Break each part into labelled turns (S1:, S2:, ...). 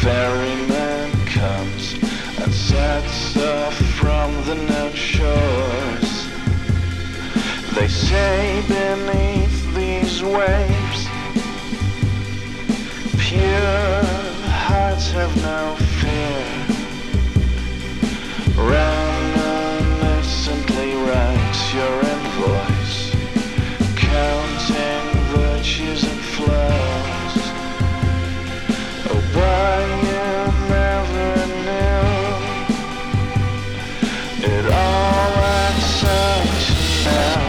S1: ferryman comes and sets off from the known shores. They say beneath these waves, pure hearts have no fear. Random instantly writes your invoice, counting virtues and flaws. Oh, but you never knew it all adds up to now.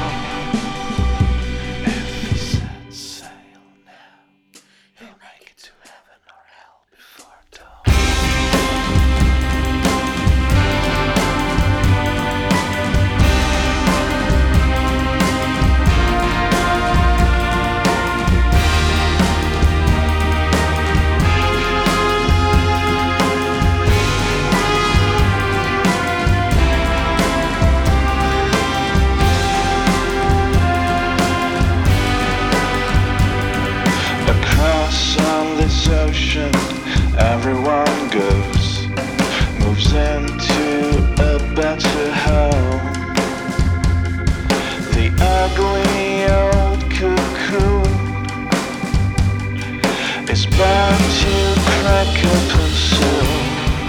S1: If he set sail now, he'll make it to heaven or hell before dawn. On this ocean, everyone goes, moves into a better home. The ugly old cocoon is bound to crack open soon.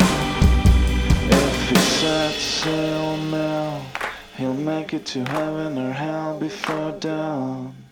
S1: If he sets sail now, he'll make it to heaven or hell before dawn.